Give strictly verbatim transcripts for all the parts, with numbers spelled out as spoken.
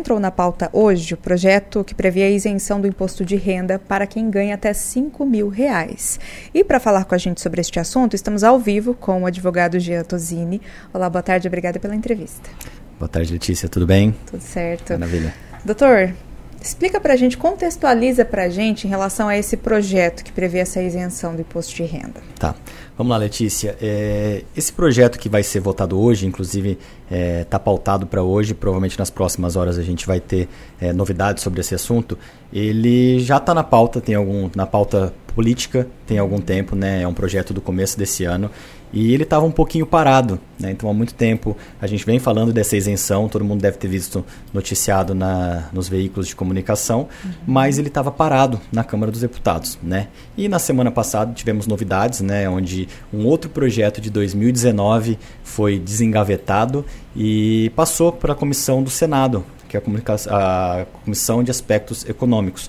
entrou na pauta hoje o projeto que prevê a isenção do imposto de renda para quem ganha até cinco mil reais. E para falar com a gente sobre este assunto, estamos ao vivo com o advogado Jean Tosini. Olá, boa tarde, obrigada pela entrevista. Boa tarde, Letícia, tudo bem? Tudo certo. Maravilha. Doutor, explica para a gente, contextualiza para a gente em relação a esse projeto que prevê essa isenção do imposto de renda. Tá, vamos lá, Letícia. É, esse projeto que vai ser votado hoje, inclusive está é, pautado para hoje, provavelmente nas próximas horas a gente vai ter é, novidades sobre esse assunto. Ele já está na pauta, tem algum, na pauta política tem algum tempo, né? É um projeto do começo desse ano. E ele estava um pouquinho parado, né? Então há muito tempo a gente vem falando dessa isenção, todo mundo deve ter visto noticiado na, nos veículos de comunicação, uhum. mas ele estava parado na Câmara dos Deputados, né? E na semana passada tivemos novidades, né? Onde um outro projeto de dois mil e dezenove foi desengavetado e passou para a Comissão do Senado, que é a, comunica- a Comissão de Aspectos Econômicos.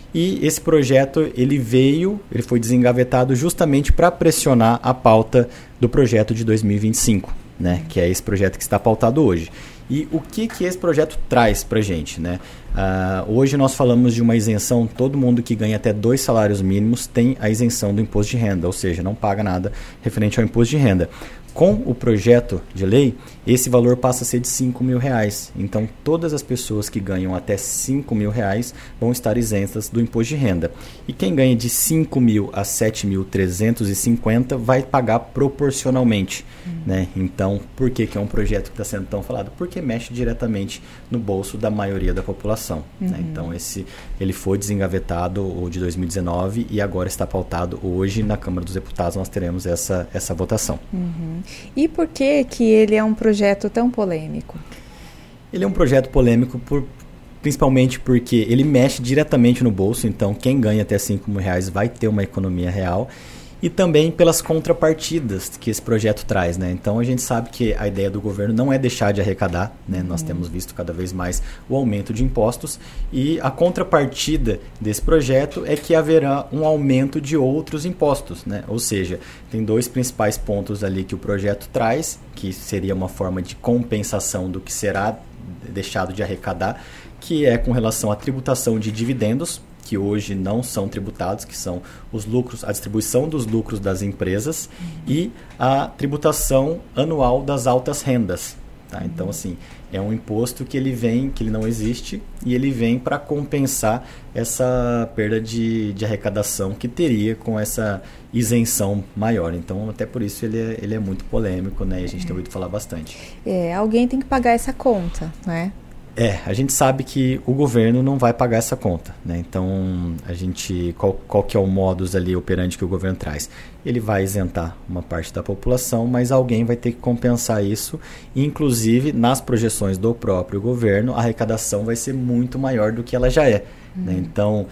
E esse projeto ele veio, ele foi desengavetado justamente para pressionar a pauta do projeto de dois mil e vinte e cinco, né? Que é esse projeto que está pautado hoje. E o que, que esse projeto traz para a gente, né? Uh, hoje nós falamos de uma isenção, todo mundo que ganha até dois salários mínimos tem a isenção do imposto de renda, ou seja, não paga nada referente ao imposto de renda. Com o projeto de lei, esse valor passa a ser de cinco mil reais. Então, todas as pessoas que ganham até cinco mil reais vão estar isentas do imposto de renda. E quem ganha de cinco mil a sete mil trezentos e cinquenta vai pagar proporcionalmente. Uhum. Né? Então, por que, que é um projeto que está sendo tão falado? Porque mexe diretamente no bolso da maioria da população. Uhum. Né? Então, esse, ele foi desengavetado o de dois mil e dezenove e agora está pautado hoje na Câmara dos Deputados. Nós teremos essa, essa votação. Uhum. E por que que ele é um projeto tão polêmico? Ele é um projeto polêmico por, principalmente porque ele mexe diretamente no bolso, então quem ganha até cinco mil reais vai ter uma economia real. E também pelas contrapartidas que esse projeto traz, né? Então a gente sabe que a ideia do governo não é deixar de arrecadar, né? Nós uhum. temos visto cada vez mais o aumento de impostos e a contrapartida desse projeto é que haverá um aumento de outros impostos, né? Ou seja, tem dois principais pontos ali que o projeto traz, que seria uma forma de compensação do que será deixado de arrecadar, que é com relação à tributação de dividendos, que hoje não são tributados, que são os lucros, a distribuição dos lucros das empresas uhum. e a tributação anual das altas rendas. Tá? Uhum. Então, assim, é um imposto que ele vem, que ele não existe e ele vem para compensar essa perda de, de arrecadação que teria com essa isenção maior. Então, até por isso ele é, ele é muito polêmico, né? E a gente é. tem ouvido falar bastante. É, alguém tem que pagar essa conta, né? É, a gente sabe que o governo não vai pagar essa conta, né? Então, a gente, qual, qual que é o modus ali operandi que o governo traz? Ele vai isentar uma parte da população, mas alguém vai ter que compensar isso. E, inclusive, nas projeções do próprio governo, a arrecadação vai ser muito maior do que ela já é. Uhum. Né? Então,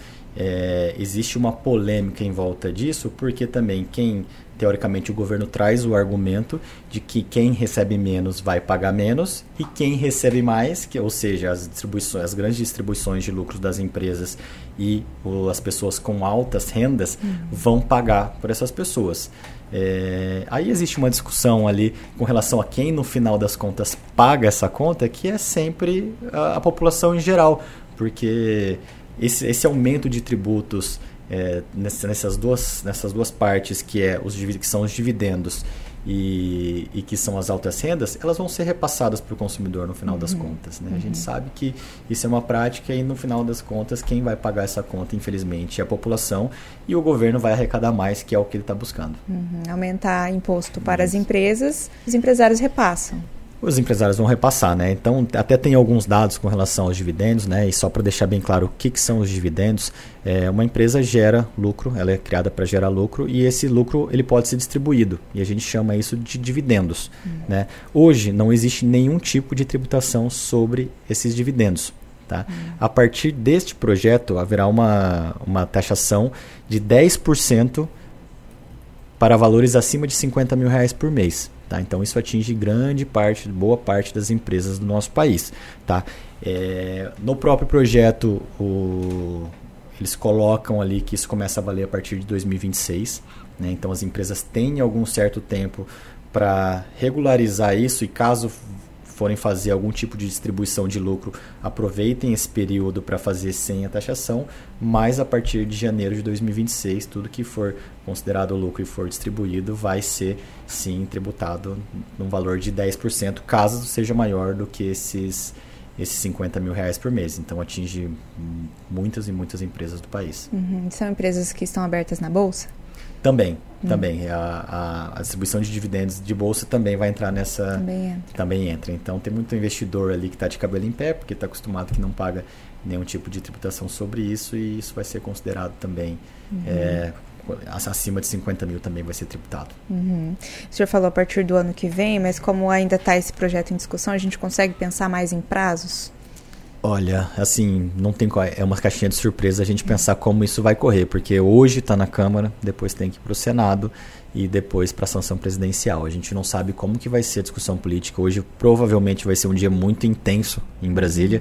é, existe uma polêmica em volta disso, porque também quem... Teoricamente, o governo traz o argumento de que quem recebe menos vai pagar menos e quem recebe mais, que, ou seja, as, distribuições, as grandes distribuições de lucros das empresas e o, as pessoas com altas rendas uhum. vão pagar por essas pessoas. É, aí existe uma discussão ali com relação a quem, no final das contas, paga essa conta, que é sempre a, a população em geral, porque esse, esse aumento de tributos É, nessas, duas, nessas duas partes que, é os, que são os dividendos e, e que são as altas rendas, elas vão ser repassadas para o consumidor no final uhum. das contas. Né? Uhum. A gente sabe que isso é uma prática e no final das contas quem vai pagar essa conta, infelizmente, é a população e o governo vai arrecadar mais, que é o que ele está buscando. Uhum. Aumentar imposto para isso. As empresas, os empresários repassam. Os empresários vão repassar, né? Então, até tem alguns dados com relação aos dividendos, né? E só para deixar bem claro o que, que são os dividendos, é, uma empresa gera lucro, ela é criada para gerar lucro e esse lucro ele pode ser distribuído e a gente chama isso de dividendos. Uhum. Né? Hoje não existe nenhum tipo de tributação sobre esses dividendos. Tá? Uhum. A partir deste projeto haverá uma, uma taxação de dez por cento para valores acima de cinquenta mil reais por mês. Tá? Então isso atinge grande parte, boa parte das empresas do nosso país. Tá? É, no próprio projeto, o, eles colocam ali que isso começa a valer a partir de dois mil e vinte e seis. Né? Então as empresas têm algum certo tempo para regularizar isso e caso forem fazer algum tipo de distribuição de lucro, aproveitem esse período para fazer sem a taxação, mas a partir de janeiro de dois mil e vinte e seis, tudo que for considerado lucro e for distribuído vai ser, sim, tributado num valor de dez por cento, caso seja maior do que esses, esses cinquenta mil reais por mês. Então, atinge muitas e muitas empresas do país. Uhum. São empresas que estão abertas na Bolsa? Também, hum. também. A, a, a distribuição de dividendos de bolsa também vai entrar nessa... Também entra. Também entra. Então, tem muito investidor ali que está de cabelo em pé, porque está acostumado que não paga nenhum tipo de tributação sobre isso, e isso vai ser considerado também, uhum. é, acima de cinquenta mil também vai ser tributado. Uhum. O senhor falou a partir do ano que vem, mas como ainda está esse projeto em discussão, a gente consegue pensar mais em prazos? Olha, assim, não tem qual, é uma caixinha de surpresa a gente pensar como isso vai correr, porque hoje está na Câmara, depois tem que ir para o Senado e depois para a sanção presidencial. A gente não sabe como que vai ser a discussão política. Hoje provavelmente vai ser um dia muito intenso em Brasília,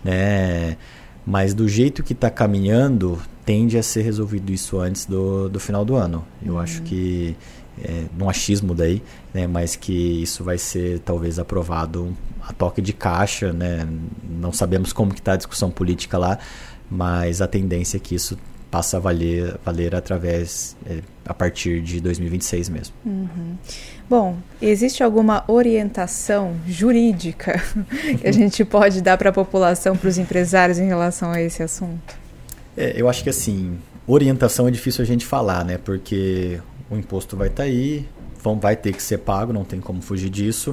né? Mas do jeito que está caminhando, tende a ser resolvido isso antes do, do final do ano. Eu uhum. acho que, é, num achismo daí, né, mas que isso vai ser talvez aprovado a toque de caixa, né? Não sabemos como que está a discussão política lá, mas a tendência é que isso passe a valer, valer através, é, a partir de dois mil e vinte e seis mesmo. Uhum. Bom, existe alguma orientação jurídica que a gente pode dar para a população, para os empresários em relação a esse assunto? É, eu acho que assim, orientação é difícil a gente falar, né? Porque o imposto vai estar aí, vão, vai ter que ser pago, não tem como fugir disso.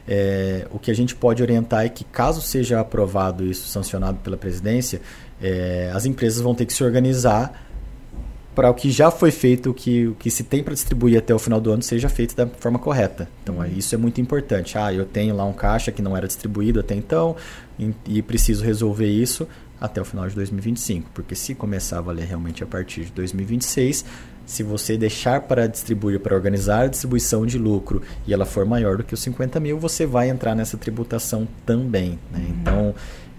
É, o que a gente pode orientar é que, caso seja aprovado isso, sancionado pela presidência, é, as empresas vão ter que se organizar para o que já foi feito, o que, o que se tem para distribuir até o final do ano seja feito da forma correta. Então, uhum. isso é muito importante. Ah, eu tenho lá um caixa que não era distribuído até então e, e preciso resolver isso até o final de dois mil e vinte e cinco, porque se começar a valer realmente a partir de dois mil e vinte e seis, se você deixar para distribuir, para organizar a distribuição de lucro e ela for maior do que os cinquenta mil, você vai entrar nessa tributação também, né? Uhum. Então,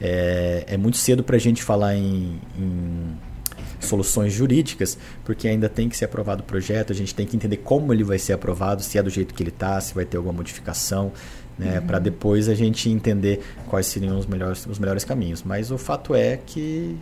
é, é muito cedo para a gente falar em, em soluções jurídicas, porque ainda tem que ser aprovado o projeto, a gente tem que entender como ele vai ser aprovado, se é do jeito que ele está, se vai ter alguma modificação, né, uhum. para depois a gente entender quais seriam os melhores, os melhores caminhos. Mas o fato é que,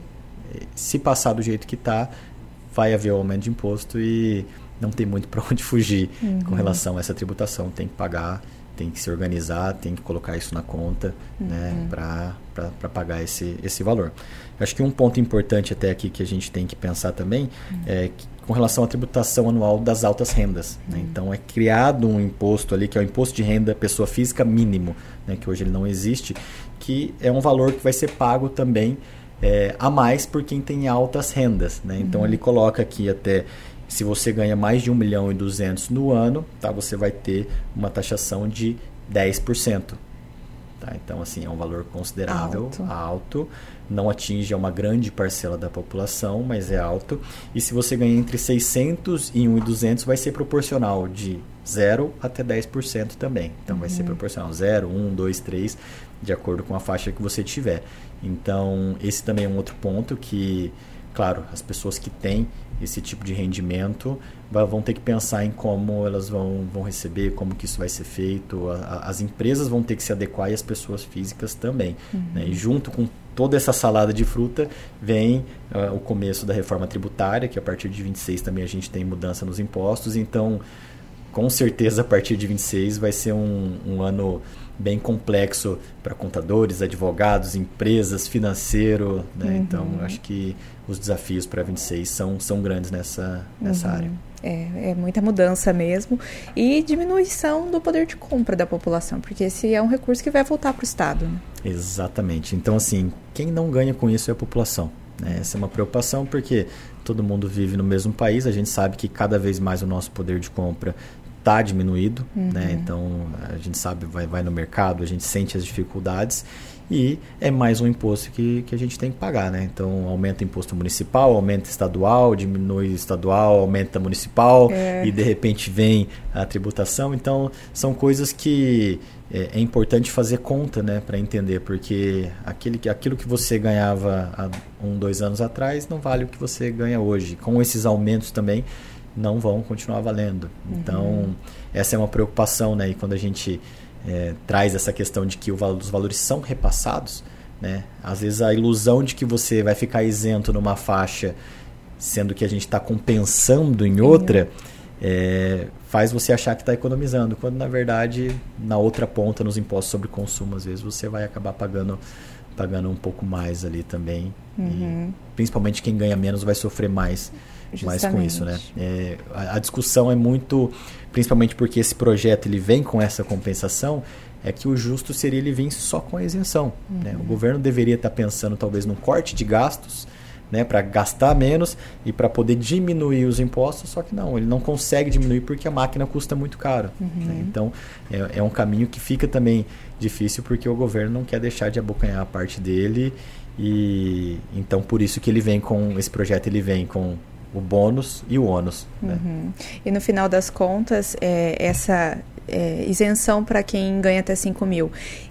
se passar do jeito que está, vai haver o aumento de imposto e não tem muito para onde fugir uhum. com relação a essa tributação. Tem que pagar, tem que se organizar, tem que colocar isso na conta, uhum. né, para pagar esse, esse valor. Eu acho que um ponto importante até aqui que a gente tem que pensar também uhum. é que, com relação à tributação anual das altas rendas. Né? Uhum. Então, é criado um imposto ali, que é o imposto de renda pessoa física mínimo, né, que hoje ele não existe, que é um valor que vai ser pago também é, a mais por quem tem altas rendas. Né? Então, uhum. ele coloca aqui até, se você ganha mais de um milhão e duzentos no ano, tá, você vai ter uma taxação de dez por cento. Tá? Então, assim, é um valor considerável, alto. alto, não atinge uma grande parcela da população, mas é alto. E se você ganha entre seiscentos e um mil e duzentos, vai ser proporcional de zero até dez por cento também. Então, uhum. vai ser proporcional zero, um, dois, três, de acordo com a faixa que você tiver. Então, esse também é um outro ponto que, claro, as pessoas que têm esse tipo de rendimento vão ter que pensar em como elas vão, vão receber, como que isso vai ser feito. A, a, as empresas vão ter que se adequar e as pessoas físicas também. Uhum. Né? E junto com toda essa salada de fruta vem uh, o começo da reforma tributária, que a partir de vinte e seis também a gente tem mudança nos impostos. Então, com certeza, a partir de vinte e seis vai ser um, um ano bem complexo para contadores, advogados, empresas, financeiro, né? Uhum. Então, acho que os desafios para vinte e seis são, são grandes nessa, nessa uhum. área. É, é muita mudança mesmo e diminuição do poder de compra da população, porque esse é um recurso que vai voltar para o Estado. Né? Exatamente. Então, assim, quem não ganha com isso é a população. Né? Essa é uma preocupação porque todo mundo vive no mesmo país, a gente sabe que cada vez mais o nosso poder de compra está diminuído, uhum. né? Então a gente sabe, vai, vai no mercado, a gente sente as dificuldades e é mais um imposto que, que a gente tem que pagar, né? Então aumenta o imposto municipal, aumenta estadual, diminui estadual, aumenta municipal é. E de repente vem a tributação. Então são coisas que é, é importante fazer conta, né, para entender, porque aquele, aquilo que você ganhava há um, dois anos atrás não vale o que você ganha hoje. Com esses aumentos também não vão continuar valendo. Então, uhum. essa é uma preocupação, né? E quando a gente é, traz essa questão de que o valor, os valores são repassados, né? Às vezes a ilusão de que você vai ficar isento numa faixa, sendo que a gente está compensando em outra, é, faz você achar que está economizando, quando na verdade na outra ponta, nos impostos sobre consumo, às vezes você vai acabar pagando, pagando um pouco mais ali também. Uhum. E, principalmente quem ganha menos vai sofrer mais, mais com isso, né? É, a, a discussão é muito, principalmente porque esse projeto ele vem com essa compensação, é que o justo seria ele vir só com a isenção. Uhum. Né? O governo deveria estar pensando talvez num corte de gastos, né, para gastar menos e para poder diminuir os impostos, só que não, ele não consegue diminuir porque a máquina custa muito caro. Uhum. Né? Então, é, é um caminho que fica também difícil porque o governo não quer deixar de abocanhar a parte dele e então por isso que ele vem com, esse projeto ele vem com o bônus e o ônus. Né? Uhum. E no final das contas, é, essa é, isenção para quem ganha até cinco mil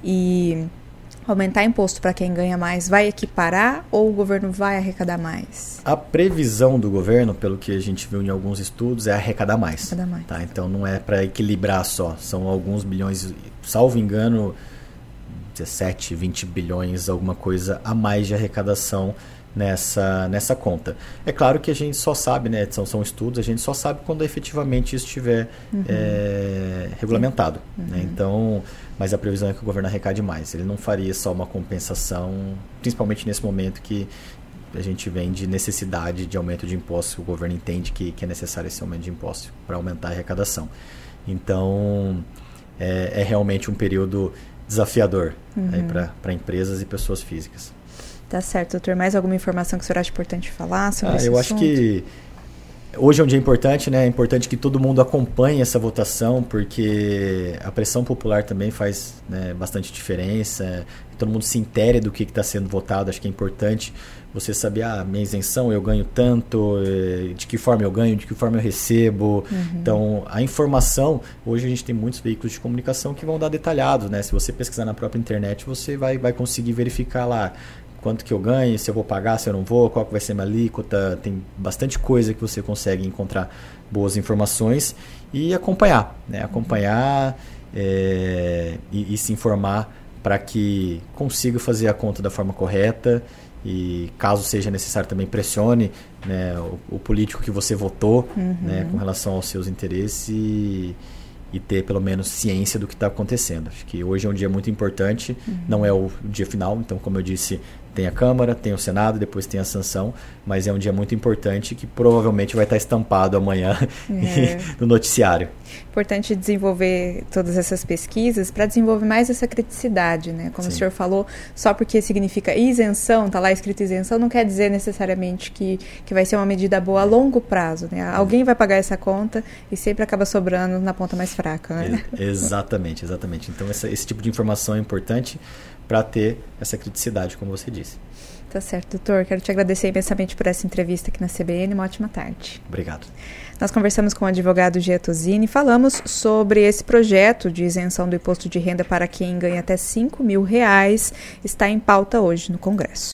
e aumentar imposto para quem ganha mais vai equiparar ou o governo vai arrecadar mais? A previsão do governo, pelo que a gente viu em alguns estudos, é arrecadar mais. Arrecadar mais. Tá? Então não é para equilibrar só, são alguns bilhões, salvo engano, dezessete, vinte bilhões, alguma coisa a mais de arrecadação nessa, nessa conta. É claro que a gente só sabe, né, são, são estudos, a gente só sabe quando efetivamente isso estiver uhum. é, regulamentado. Uhum. Né? Então, mas a previsão é que o governo arrecade mais. Ele não faria só uma compensação, principalmente nesse momento que a gente vem de necessidade de aumento de impostos, o governo entende que, que é necessário esse aumento de impostos para aumentar a arrecadação. Então, é, é realmente um período desafiador uhum. para empresas e pessoas físicas. Tá certo, doutor. Mais alguma informação que o senhor acha importante falar sobre ah, esse eu assunto? acho que hoje é um dia importante, né? É importante que todo mundo acompanhe essa votação, porque a pressão popular também faz, né, bastante diferença. Que todo mundo se intere do que está sendo votado. Acho que é importante você saber, ah, minha isenção, eu ganho tanto, de que forma eu ganho, de que forma eu recebo. Uhum. Então, a informação, hoje a gente tem muitos veículos de comunicação que vão dar detalhados, né? Se você pesquisar na própria internet, você vai, vai conseguir verificar lá quanto que eu ganho, se eu vou pagar, se eu não vou, qual que vai ser minha alíquota. Tem bastante coisa que você consegue encontrar boas informações e acompanhar, né? Acompanhar é, e, e se informar para que consiga fazer a conta da forma correta e, caso seja necessário, também pressione, né, o, o político que você votou, uhum. né, com relação aos seus interesses e, e ter pelo menos ciência do que está acontecendo. Acho que hoje é um dia muito importante, uhum. não é o dia final, então, como eu disse, tem a Câmara, tem o Senado, depois tem a sanção, mas é um dia muito importante que provavelmente vai estar estampado amanhã é. no noticiário. Importante desenvolver todas essas pesquisas para desenvolver mais essa criticidade, né? Como Sim. o senhor falou, só porque significa isenção, está lá escrito isenção, não quer dizer necessariamente que, que vai ser uma medida boa a longo prazo, né? Alguém vai pagar essa conta e sempre acaba sobrando na ponta mais fraca, né? É, exatamente, exatamente. Então essa, esse tipo de informação é importante para ter essa criticidade, como você disse. Tá certo, doutor. Quero te agradecer imensamente por essa entrevista aqui na C B N. Uma ótima tarde. Obrigado. Nós conversamos com o advogado Gia Tosini e falamos sobre esse projeto de isenção do imposto de renda para quem ganha até cinco mil reais. Está em pauta hoje no Congresso.